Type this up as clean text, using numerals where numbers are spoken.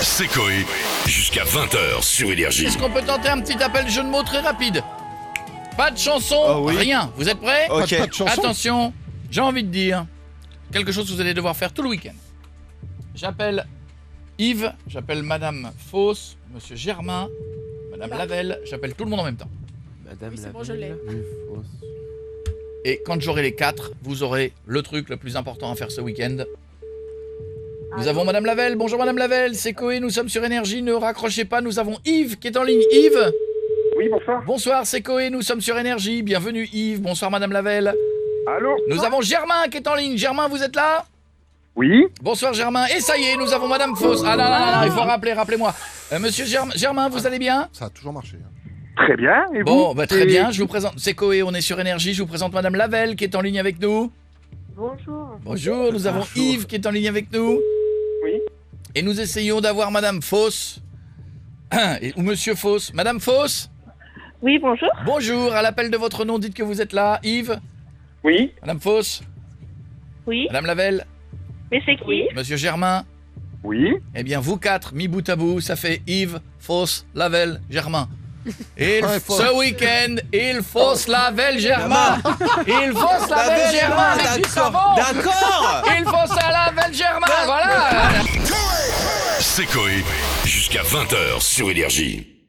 C'est Coé. Jusqu'à 20h sur Énergie. Est-ce qu'on peut tenter un petit appel jeu de mots très rapide? Pas de chanson, oui. rien. Vous êtes prêts? Ok. Pas de chanson. Attention, j'ai envie de dire quelque chose que vous allez devoir faire tout le week-end. J'appelle Yves, j'appelle Madame Fausse, Monsieur Germain, Madame Lavelle, j'appelle tout le monde en même temps. Madame Oui, c'est bon, je l'ai. Et quand j'aurai les 4, vous aurez le truc le plus important à faire ce week-end. Nous avons Madame Lavelle. Bonjour Madame Lavelle, c'est Coé, nous sommes sur Énergie, ne raccrochez pas, nous avons Yves qui est en ligne. Yves? Oui, bonsoir. Bonsoir, c'est Coé, nous sommes sur Énergie, bienvenue Yves. Bonsoir Madame Lavelle. Allô? Nous avons Germain qui est en ligne. Germain, vous êtes là? Oui? Bonsoir Germain. Et ça y est, nous avons Madame Fausse. Ah là, il faut rappeler, rappelez-moi. Monsieur Germain, vous allez bien? Ça a toujours marché. Très bien. Et Bon, vous? bah très bien, je vous présente. C'est Coé, on est sur Énergie, je vous présente Madame Lavelle qui est en ligne avec nous. Bonjour. Bonjour, nous avons Bonjour. Yves qui est en ligne avec nous. Oui. Et nous essayons d'avoir Madame Fausse. Ou Monsieur Fausse. Madame Fausse? Oui, bonjour. Bonjour, à l'appel de votre nom, dites que vous êtes là. Yves? Oui? Madame Fausse? Oui. Madame Lavelle? Mais c'est qui? Monsieur Germain? Oui? Eh bien, vous quatre, mis bout à bout, ça fait Yves, Fausse, Lavelle, Germain. Ce week-end, il faut se laver le Germain. Il faut se laver le Germain avec du savon. D'accord. Il faut se laver le Germain, voilà. C'est Coé. Jusqu'à 20h sur Énergie.